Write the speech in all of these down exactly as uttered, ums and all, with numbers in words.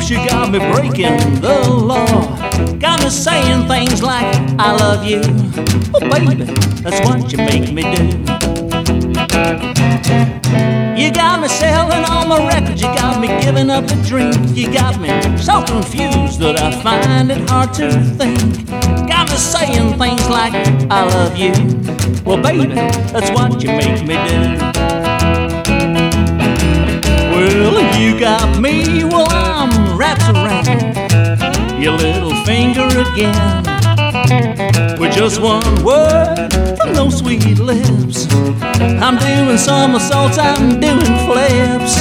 loose, you got me breaking the law. Got me saying things like, I love you. Oh baby, that's what you make me do. You got me selling all my records, you got me giving up the drink. You got me so confused that I find it hard to think. Got me saying things like, I love you. Well baby, that's what you make me do. Well, you got me, well I'm wrapped around your little finger again. With just one word from those sweet lips, I'm doing somersaults, I'm doing flips.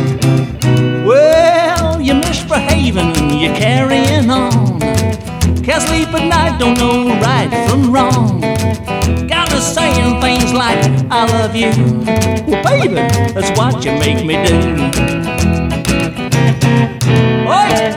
Well, you're misbehaving and you're carrying on. Can't sleep at night, don't know right from wrong. Got me saying things like, I love you. Well baby, that's what you make me do. Oh yeah.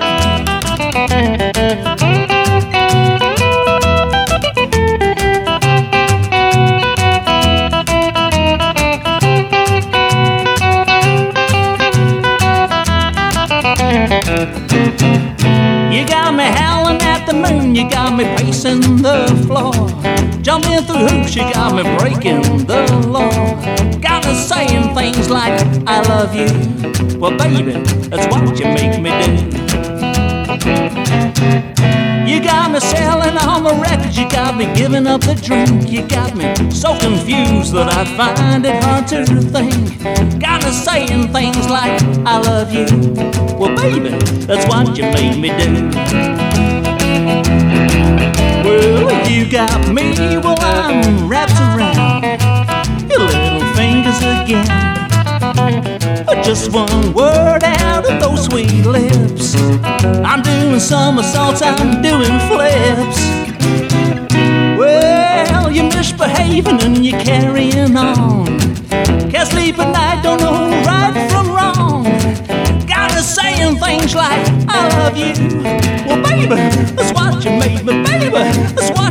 You got me howling at the moon, you got me pacing the floor. Jumping through hoops, you got me breaking the law. Got me saying things like, I love you. Well baby, that's what you make me do. You got me selling all my records, you got me giving up the drink. You got me so confused that I find it hard to think. Got me saying things like, I love you. Well baby, that's what you made me do. Well, you got me, well I'm wrapped around your little fingers again. Just one word out of those sweet lips, I'm doing somersaults, I'm doing flips. Well, you're misbehaving and you're carrying on. Can't sleep at night, don't know right from wrong. Got me saying things like, I love you. Well baby, that's what you made me, baby, that's what